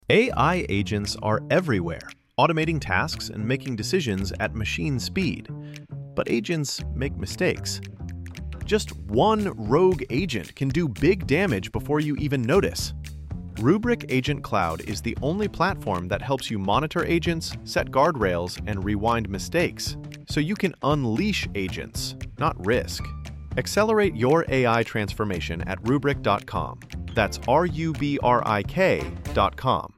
AI agents are everywhere, automating tasks and making decisions at machine speed. But agents make mistakes. Just one rogue agent can do big damage before you even notice. Rubrik Agent Cloud is the only platform that helps you monitor agents, set guardrails, and rewind mistakes, so you can unleash agents, not risk. Accelerate your AI transformation at Rubrik.com. That's RUBRIK.com.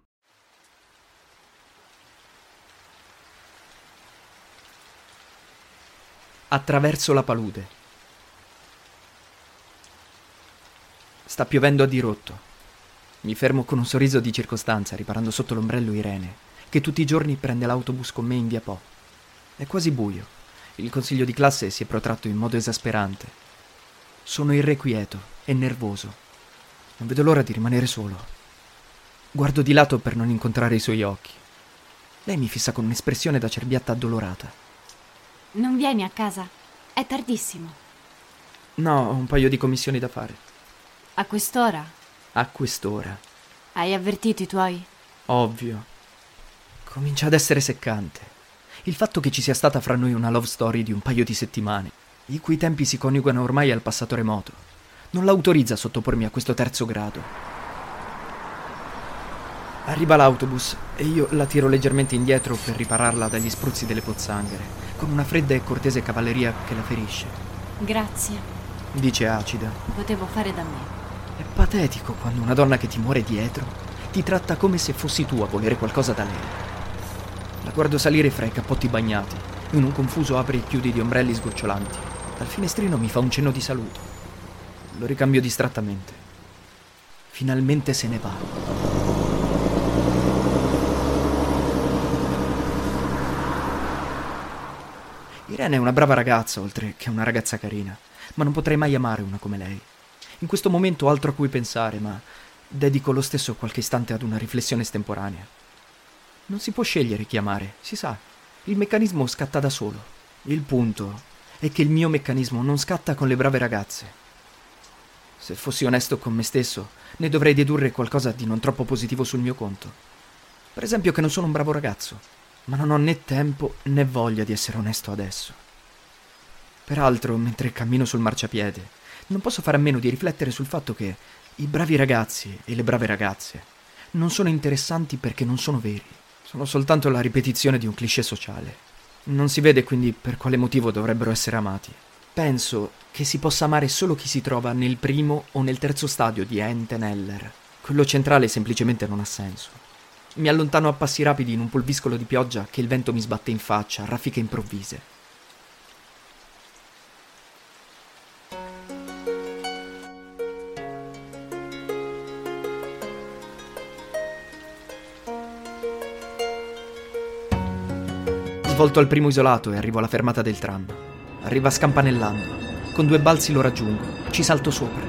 Attraverso la palude. Sta piovendo a dirotto. Mi fermo con un sorriso di circostanza, riparando sotto l'ombrello Irene, che tutti i giorni prende l'autobus con me in via Po. È quasi buio. Il consiglio di classe si è protratto in modo esasperante. Sono irrequieto e nervoso. Non vedo l'ora di rimanere solo. Guardo di lato per non incontrare i suoi occhi. Lei mi fissa con un'espressione da cerbiatta addolorata. Non vieni a casa? È tardissimo. No, ho un paio di commissioni da fare. A quest'ora? A quest'ora. Hai avvertito i tuoi? Ovvio. Comincia ad essere seccante. Il fatto che ci sia stata fra noi una love story di un paio di settimane, i cui tempi si coniugano ormai al passato remoto, non l'autorizza a sottopormi a questo terzo grado. Arriva l'autobus e io la tiro leggermente indietro per ripararla dagli spruzzi delle pozzanghere, con una fredda e cortese cavalleria che la ferisce. Grazie. Dice acida. Potevo fare da me. È patetico quando una donna che ti muore dietro ti tratta come se fossi tu a volere qualcosa da lei. La guardo salire fra i cappotti bagnati, in un confuso apri e chiudi di ombrelli sgocciolanti. Dal finestrino mi fa un cenno di saluto. Lo ricambio distrattamente. Finalmente se ne va. Irene è una brava ragazza, oltre che una ragazza carina, ma non potrei mai amare una come lei. In questo momento ho altro a cui pensare, ma dedico lo stesso qualche istante ad una riflessione estemporanea. Non si può scegliere chi amare, si sa. Il meccanismo scatta da solo. Il punto è che il mio meccanismo non scatta con le brave ragazze. Se fossi onesto con me stesso, ne dovrei dedurre qualcosa di non troppo positivo sul mio conto. Per esempio che non sono un bravo ragazzo, ma non ho né tempo né voglia di essere onesto adesso. Peraltro, mentre cammino sul marciapiede, non posso fare a meno di riflettere sul fatto che i bravi ragazzi e le brave ragazze non sono interessanti perché non sono veri. Sono soltanto la ripetizione di un cliché sociale. Non si vede quindi per quale motivo dovrebbero essere amati. Penso che si possa amare solo chi si trova nel primo o nel terzo stadio di Enten Heller. Quello centrale semplicemente non ha senso. Mi allontano a passi rapidi in un pulviscolo di pioggia che il vento mi sbatte in faccia a raffiche improvvise. Svolto al primo isolato e arrivo alla fermata del tram. Arriva scampanellando. Con 2 balzi lo raggiungo. Ci salto sopra.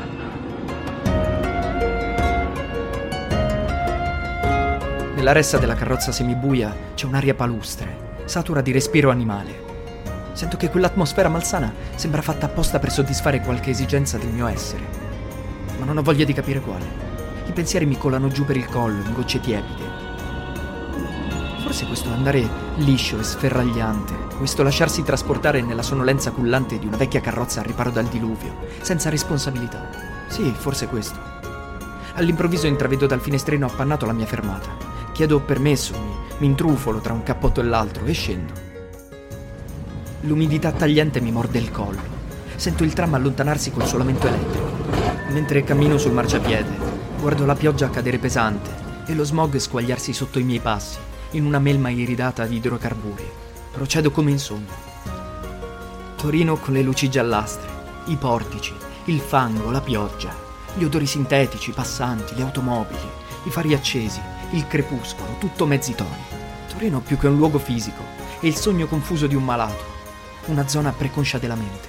Nella ressa della carrozza semibuia c'è un'aria palustre, satura di respiro animale. Sento che quell'atmosfera malsana sembra fatta apposta per soddisfare qualche esigenza del mio essere. Ma non ho voglia di capire quale. I pensieri mi colano giù per il collo in gocce tiepide. Forse questo andare liscio e sferragliante, questo lasciarsi trasportare nella sonnolenza cullante di una vecchia carrozza al riparo dal diluvio, senza responsabilità. Sì, forse questo. All'improvviso intravedo dal finestrino appannato la mia fermata. Chiedo permesso, mi intrufolo tra un cappotto e l'altro e scendo. L'umidità tagliente mi morde il collo. Sento il tram allontanarsi col suo lamento elettrico. Mentre cammino sul marciapiede, guardo la pioggia cadere pesante e lo smog squagliarsi sotto i miei passi, in una melma iridata di idrocarburi. Procedo come in sogno. Torino con le luci giallastre, i portici, il fango, la pioggia, gli odori sintetici, i passanti, le automobili, i fari accesi, il crepuscolo, tutto mezzi toni. Torino più che un luogo fisico, è il sogno confuso di un malato, una zona preconscia della mente.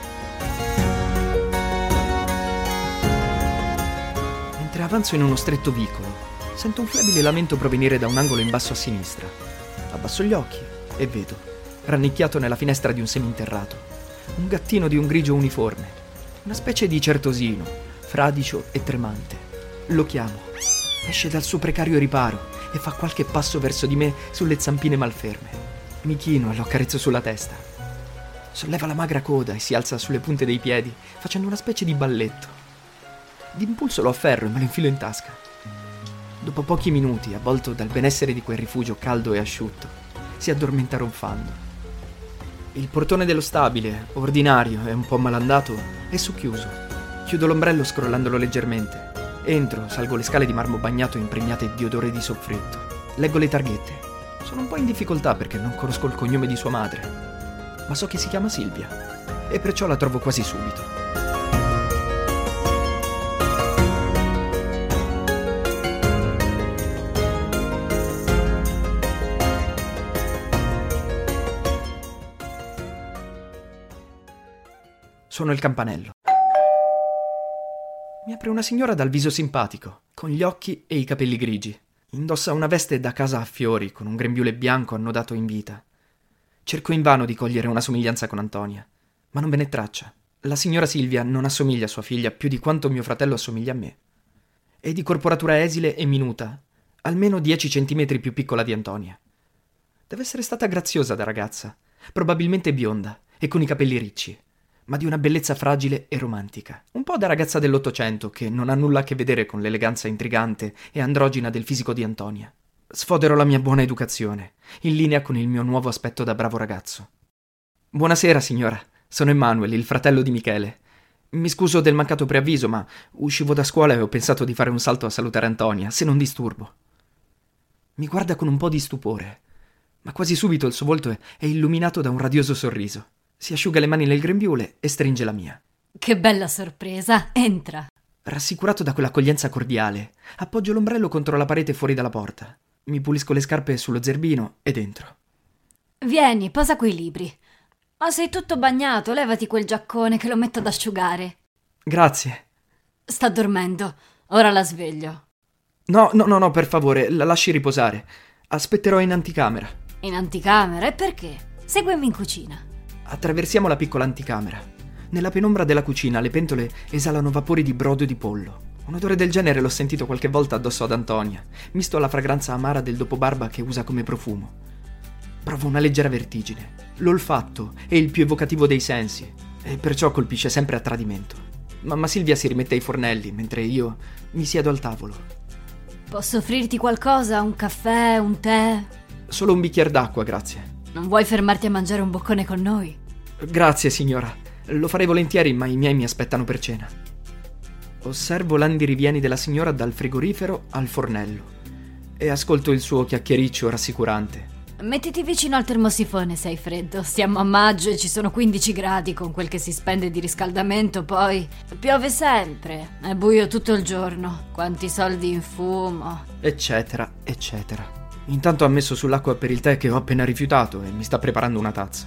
Mentre avanzo in uno stretto vicolo, sento un flebile lamento provenire da un angolo in basso a sinistra. Abbasso gli occhi e vedo, rannicchiato nella finestra di un seminterrato, un gattino di un grigio uniforme, una specie di certosino, fradicio e tremante. Lo chiamo. Esce dal suo precario riparo e fa qualche passo verso di me sulle zampine malferme. Mi chino e lo accarezzo sulla testa. Solleva la magra coda e si alza sulle punte dei piedi, facendo una specie di balletto. D'impulso lo afferro e me lo infilo in tasca. Dopo pochi minuti, avvolto dal benessere di quel rifugio caldo e asciutto, si addormenta ronfando. Il portone dello stabile, ordinario e un po' malandato, è socchiuso. Chiudo l'ombrello scrollandolo leggermente. Entro, salgo le scale di marmo bagnato impregnate di odore di soffritto. Leggo le targhette. Sono un po' in difficoltà perché non conosco il cognome di sua madre, ma so che si chiama Silvia e perciò la trovo quasi subito. Suono il campanello. Mi apre una signora dal viso simpatico, con gli occhi e i capelli grigi. Indossa una veste da casa a fiori, con un grembiule bianco annodato in vita. Cerco invano di cogliere una somiglianza con Antonia, ma non ve ne traccia. La signora Silvia non assomiglia a sua figlia più di quanto mio fratello assomiglia a me. È di corporatura esile e minuta, almeno 10 centimetri più piccola di Antonia. Deve essere stata graziosa da ragazza, probabilmente bionda e con i capelli ricci, ma di una bellezza fragile e romantica. Un po' da ragazza dell'Ottocento che non ha nulla a che vedere con l'eleganza intrigante e androgina del fisico di Antonia. Sfodero la mia buona educazione, in linea con il mio nuovo aspetto da bravo ragazzo. Buonasera, signora. Sono Emanuel, il fratello di Michele. Mi scuso del mancato preavviso, ma uscivo da scuola e ho pensato di fare un salto a salutare Antonia, se non disturbo. Mi guarda con un po' di stupore, ma quasi subito il suo volto è illuminato da un radioso sorriso. Si asciuga le mani nel grembiule e stringe la mia. Che bella sorpresa, entra. Rassicurato da quell'accoglienza cordiale, appoggio l'ombrello contro la parete fuori dalla porta. Mi pulisco le scarpe sullo zerbino ed entro. Vieni, posa quei libri. Ma sei tutto bagnato, levati quel giaccone che lo metto ad asciugare. Grazie. Sta dormendo, ora la sveglio. No, per favore, la lasci riposare. Aspetterò in anticamera. In anticamera? E perché? Seguimi in cucina. Attraversiamo la piccola anticamera. Nella penombra della cucina le pentole esalano vapori di brodo di pollo. Un odore del genere l'ho sentito qualche volta addosso ad Antonia, misto alla fragranza amara del dopobarba che usa come profumo. Provo una leggera vertigine. L'olfatto è il più evocativo dei sensi e perciò colpisce sempre a tradimento. Mamma Silvia si rimette ai fornelli mentre io mi siedo al tavolo. Posso offrirti qualcosa? Un caffè, un tè? Solo un bicchiere d'acqua, grazie. Non vuoi fermarti a mangiare un boccone con noi? Grazie, signora. Lo farei volentieri, ma i miei mi aspettano per cena. Osservo l'andirivieni della signora dal frigorifero al fornello e ascolto il suo chiacchiericcio rassicurante. Mettiti vicino al termosifone se hai freddo. Siamo a maggio e ci sono 15 gradi con quel che si spende di riscaldamento, poi piove sempre, è buio tutto il giorno, quanti soldi in fumo, eccetera, eccetera. Intanto ha messo sull'acqua per il tè che ho appena rifiutato e mi sta preparando una tazza.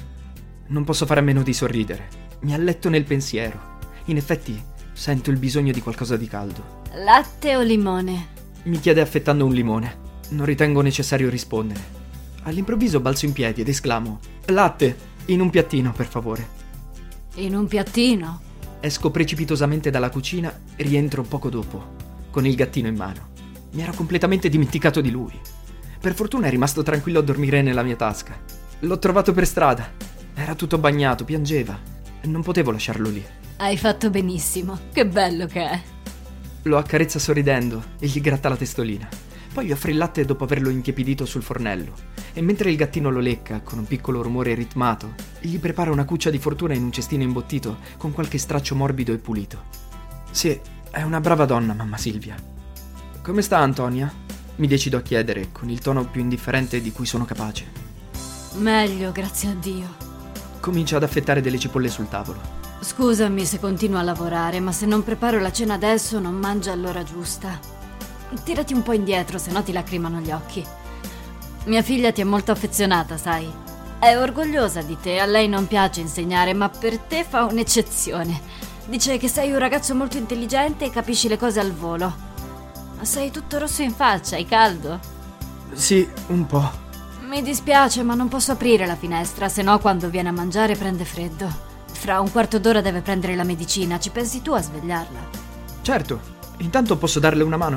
Non posso fare a meno di sorridere. Mi alletto nel pensiero. In effetti, sento il bisogno di qualcosa di caldo. Latte o limone? Mi chiede affettando un limone. Non ritengo necessario rispondere. All'improvviso balzo in piedi ed esclamo: latte, in un piattino, per favore. In un piattino? Esco precipitosamente dalla cucina e rientro poco dopo, con il gattino in mano. Mi ero completamente dimenticato di lui. Per fortuna è rimasto tranquillo a dormire nella mia tasca. L'ho trovato per strada. Era tutto bagnato, piangeva. Non potevo lasciarlo lì. Hai fatto benissimo, che bello che è. Lo accarezza sorridendo e gli gratta la testolina. Poi gli offre il latte dopo averlo intiepidito sul fornello. E mentre il gattino lo lecca, con un piccolo rumore ritmato, gli prepara una cuccia di fortuna in un cestino imbottito con qualche straccio morbido e pulito. Sì, è una brava donna, mamma Silvia. Come sta Antonia? Mi decido a chiedere, con il tono più indifferente di cui sono capace. Meglio, grazie a Dio. Comincia ad affettare delle cipolle sul tavolo. Scusami se continuo a lavorare, ma se non preparo la cena adesso non mangia all'ora giusta. Tirati un po' indietro, se no ti lacrimano gli occhi. Mia figlia ti è molto affezionata, sai. È orgogliosa di te, a lei non piace insegnare, ma per te fa un'eccezione. Dice che sei un ragazzo molto intelligente e capisci le cose al volo. Ma sei tutto rosso in faccia, hai caldo? Sì, un po'. Mi dispiace, ma non posso aprire la finestra, se no quando viene a mangiare prende freddo. Fra un quarto d'ora deve prendere la medicina, ci pensi tu a svegliarla? Certo, intanto posso darle una mano?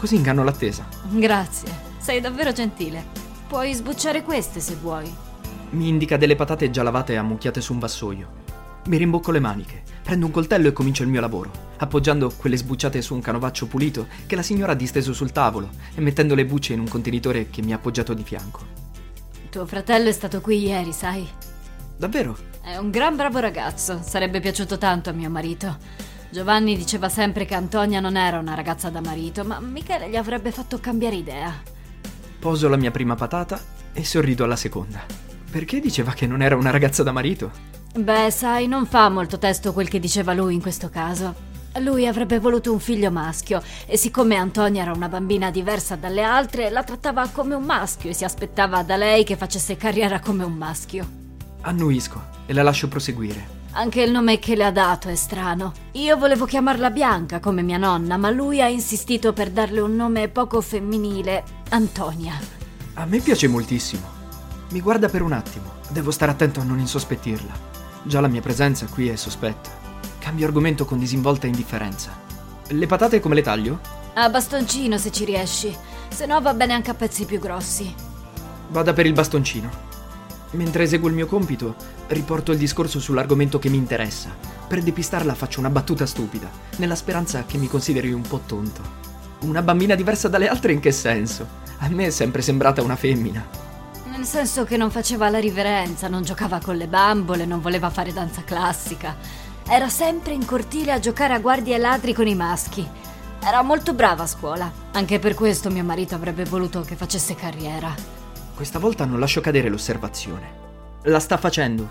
così inganno l'attesa. Grazie, sei davvero gentile. Puoi sbucciare queste se vuoi. Mi indica delle patate già lavate e ammucchiate su un vassoio. Mi rimbocco le maniche, prendo un coltello e comincio il mio lavoro, appoggiando quelle sbucciate su un canovaccio pulito che la signora ha disteso sul tavolo e mettendo le bucce in un contenitore che mi ha appoggiato di fianco. Tuo fratello è stato qui ieri, sai? Davvero? È un gran bravo ragazzo, sarebbe piaciuto tanto a mio marito. Giovanni diceva sempre che Antonia non era una ragazza da marito, ma Michele gli avrebbe fatto cambiare idea. Poso la mia prima patata e sorrido alla seconda. Perché diceva che non era una ragazza da marito? Beh, sai, non fa molto testo quel che diceva lui in questo caso. Lui avrebbe voluto un figlio maschio e siccome Antonia era una bambina diversa dalle altre, la trattava come un maschio e si aspettava da lei che facesse carriera come un maschio. Annuisco e la lascio proseguire. Anche il nome che le ha dato è strano. Io volevo chiamarla Bianca come mia nonna, ma lui ha insistito per darle un nome poco femminile, Antonia. A me piace moltissimo. Mi guarda per un attimo. Devo stare attento a non insospettirla. Già la mia presenza qui è sospetta. Cambio argomento con disinvolta indifferenza. Le patate come le taglio? A bastoncino se ci riesci, se no va bene anche a pezzi più grossi. Vada per il bastoncino. Mentre eseguo il mio compito, riporto il discorso sull'argomento che mi interessa. Per depistarla faccio una battuta stupida, nella speranza che mi consideri un po' tonto. Una bambina diversa dalle altre in che senso? A me è sempre sembrata una femmina. Nel senso che non faceva la riverenza, non giocava con le bambole, non voleva fare danza classica. Era sempre in cortile a giocare a guardie e ladri con i maschi. Era molto brava a scuola. Anche per questo mio marito avrebbe voluto che facesse carriera. Questa volta non lascio cadere l'osservazione. La sta facendo.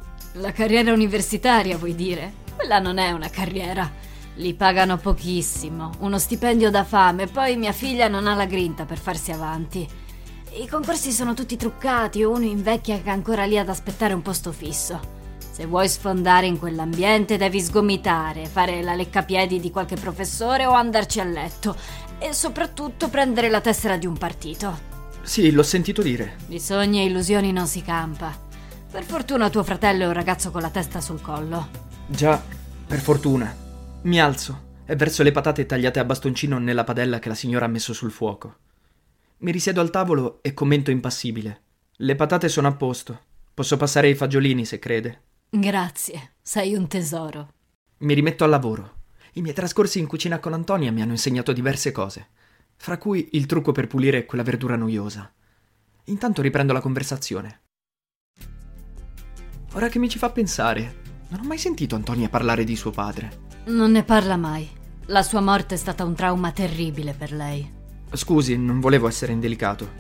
La carriera universitaria, vuoi dire? Quella non è una carriera. Li pagano pochissimo, uno stipendio da fame, poi mia figlia non ha la grinta per farsi avanti. I concorsi sono tutti truccati, uno invecchia che è ancora lì ad aspettare un posto fisso. Se vuoi sfondare in quell'ambiente devi sgomitare, fare la leccapiedi di qualche professore o andarci a letto e soprattutto prendere la tessera di un partito. Sì, l'ho sentito dire. Di sogni e illusioni non si campa. Per fortuna tuo fratello è un ragazzo con la testa sul collo. Già, per fortuna. Mi alzo e verso le patate tagliate a bastoncino nella padella che la signora ha messo sul fuoco. Mi risiedo al tavolo e commento impassibile. Le patate sono a posto. Posso passare ai fagiolini se crede. Grazie, sei un tesoro. Mi rimetto al lavoro. I miei trascorsi in cucina con Antonia mi hanno insegnato diverse cose, fra cui il trucco per pulire quella verdura noiosa. Intanto riprendo la conversazione. Ora che mi ci fa pensare, non ho mai sentito Antonia parlare di suo padre. Non ne parla mai. La sua morte è stata un trauma terribile per lei. Scusi, non volevo essere indelicato.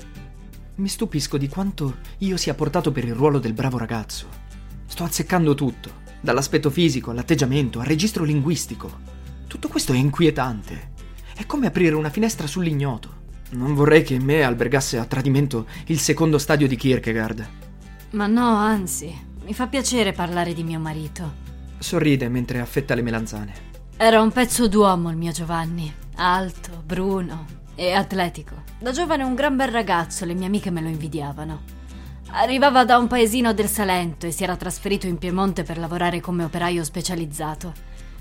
Mi stupisco di quanto io sia portato per il ruolo del bravo ragazzo. Sto azzeccando tutto, dall'aspetto fisico all'atteggiamento, al registro linguistico. Tutto questo è inquietante. È come aprire una finestra sull'ignoto. Non vorrei che in me albergasse a tradimento il secondo stadio di Kierkegaard. Ma no, anzi, mi fa piacere parlare di mio marito. Sorride mentre affetta le melanzane. Era un pezzo d'uomo il mio Giovanni. Alto, bruno e atletico. Da giovane un gran bel ragazzo, le mie amiche me lo invidiavano. Arrivava da un paesino del Salento e si era trasferito in Piemonte per lavorare come operaio specializzato.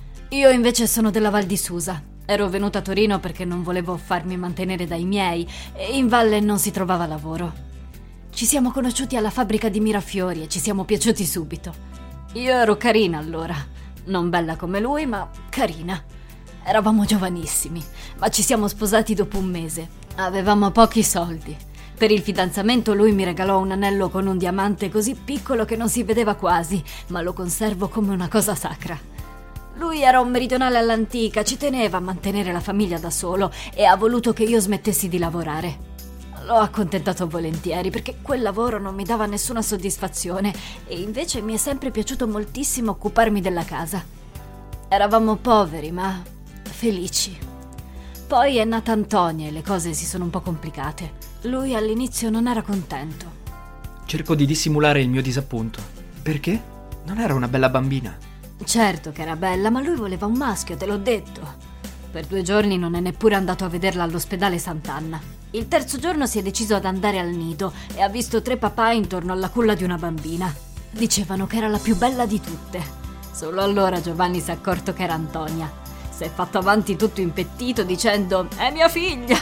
Io invece sono della Val di Susa. Ero venuta a Torino perché non volevo farmi mantenere dai miei e in valle non si trovava lavoro. Ci siamo conosciuti alla fabbrica di Mirafiori e ci siamo piaciuti subito. Io ero carina allora, non bella come lui, ma carina. Eravamo giovanissimi, ma ci siamo sposati dopo un mese. Avevamo pochi soldi. Per il fidanzamento lui mi regalò un anello con un diamante così piccolo che non si vedeva quasi, ma lo conservo come una cosa sacra. Lui era un meridionale all'antica, ci teneva a mantenere la famiglia da solo e ha voluto che io smettessi di lavorare. L'ho accontentato volentieri perché quel lavoro non mi dava nessuna soddisfazione e invece mi è sempre piaciuto moltissimo occuparmi della casa. Eravamo poveri, ma felici. Poi è nata Antonia e le cose si sono un po' complicate. Lui all'inizio non era contento. Cerco di dissimulare il mio disappunto. Perché? Non era una bella bambina. Certo che era bella, ma lui voleva un maschio, te l'ho detto. Per 2 giorni non è neppure andato a vederla all'ospedale Sant'Anna. Il terzo giorno si è deciso ad andare al nido e ha visto 3 papà intorno alla culla di una bambina. Dicevano che era la più bella di tutte. Solo allora Giovanni si è accorto che era Antonia. Si è fatto avanti tutto impettito dicendo «È mia figlia!»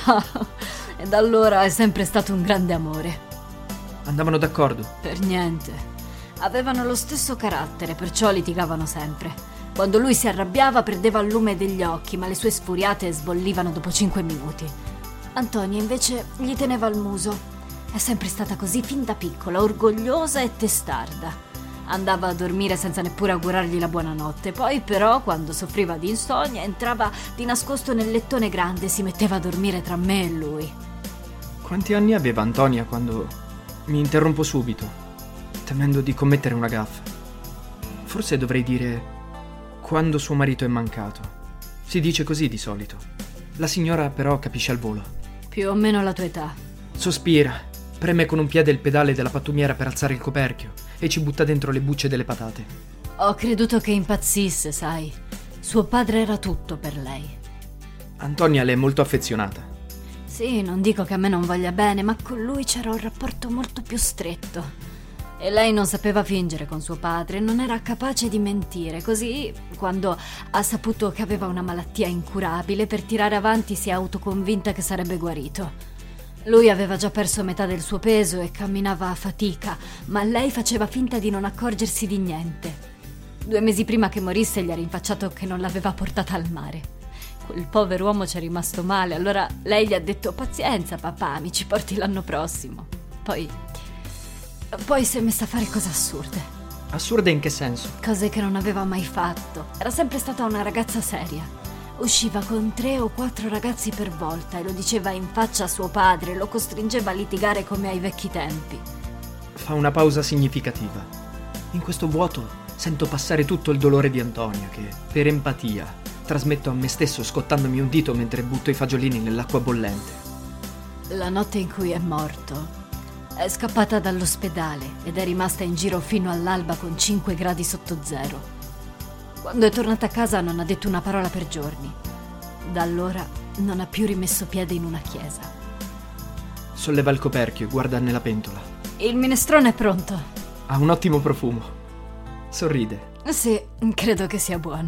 E da allora è sempre stato un grande amore. Andavano d'accordo? Per niente. Avevano lo stesso carattere, perciò litigavano sempre. Quando lui si arrabbiava perdeva il lume degli occhi, ma le sue sfuriate sbollivano dopo 5 minuti. Antonia invece gli teneva il muso. È sempre stata così fin da piccola, orgogliosa e testarda. Andava a dormire senza neppure augurargli la buonanotte. Poi però, quando soffriva di insonnia, entrava di nascosto nel lettone grande e si metteva a dormire tra me e lui. Quanti anni aveva Antonia quando... Mi interrompo subito, temendo di commettere una gaffa. Forse dovrei dire quando suo marito è mancato. Si dice così di solito. La signora però capisce al volo. Più o meno la tua età. Sospira, preme con un piede il pedale della pattumiera per alzare il coperchio e ci butta dentro le bucce delle patate. Ho creduto che impazzisse, sai. Suo padre era tutto per lei. Antonia le è molto affezionata. Sì, non dico che a me non voglia bene, ma con lui c'era un rapporto molto più stretto. E lei non sapeva fingere con suo padre, non era capace di mentire. Così, quando ha saputo che aveva una malattia incurabile, per tirare avanti si è autoconvinta che sarebbe guarito. Lui aveva già perso metà del suo peso e camminava a fatica, ma lei faceva finta di non accorgersi di niente. 2 mesi prima che morisse gli ha rinfacciato che non l'aveva portata al mare. Quel povero uomo ci è rimasto male, allora lei gli ha detto «Pazienza papà, mi ci porti l'anno prossimo». Poi si è messa a fare cose assurde. Assurde in che senso? Cose che non aveva mai fatto. Era sempre stata una ragazza seria. Usciva con 3 o 4 ragazzi per volta e lo diceva in faccia a suo padre, lo costringeva a litigare come ai vecchi tempi. Fa una pausa significativa. In questo vuoto sento passare tutto il dolore di Antonia che, per empatia, trasmetto a me stesso scottandomi un dito mentre butto i fagiolini nell'acqua bollente. La notte in cui è morto è scappata dall'ospedale ed è rimasta in giro fino all'alba con 5 gradi sotto zero. Quando è tornata a casa non ha detto una parola per giorni. Da allora non ha più rimesso piede in una chiesa. Solleva il coperchio e guarda nella pentola. Il minestrone è pronto. Ha un ottimo profumo. Sorride. Sì, credo che sia buono.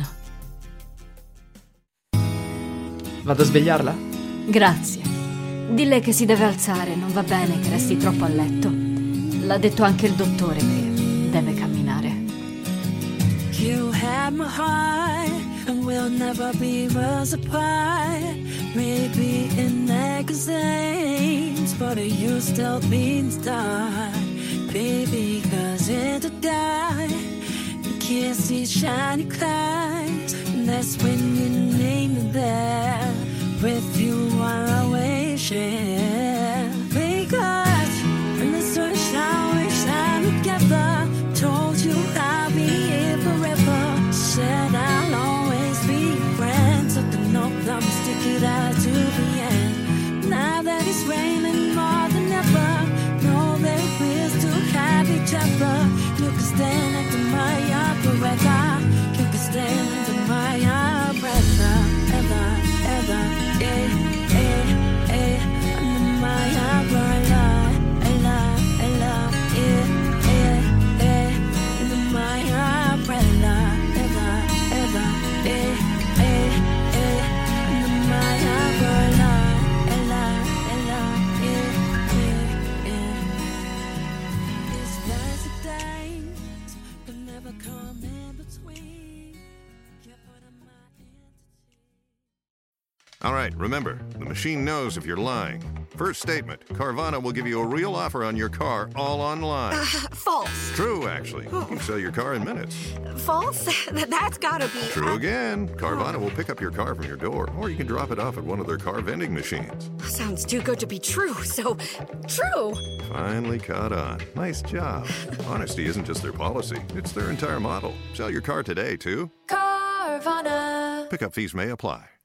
Vado a svegliarla? Grazie. Dille che si deve alzare, non va bene che resti troppo a letto. L'ha detto anche il dottore che deve camminare. You had my heart, and we'll never be worlds apart. Maybe in magazines, but you still means dark. Baby, 'cause in the dark, you can't see shiny clouds. And that's when you need me there. With you, I always share. Because when the sunshine, we shine together. Told you I'll be here forever. Said I'll always be friends. So to know I'm stick it out to the end. Now that it's raining more than ever, know that we're still have each other. You can stand under my umbrella. You can stand under my umbrella. Ever, ever. Under my umbrella, Ella, under my umbrella, ever, under my umbrella, Ella, It's nice of days, but never come in between. Can't put on my All right, remember, the machine knows if you're lying. First statement, Carvana will give you a real offer on your car all online. False. True, actually. You can sell your car in minutes. False? That's gotta be... True again. Carvana will pick up your car from your door, or you can drop it off at one of their car vending machines. Sounds too good to be true, so true. Finally caught on. Nice job. Honesty isn't just their policy, it's their entire model. Sell your car today, too. Carvana. Pickup fees may apply.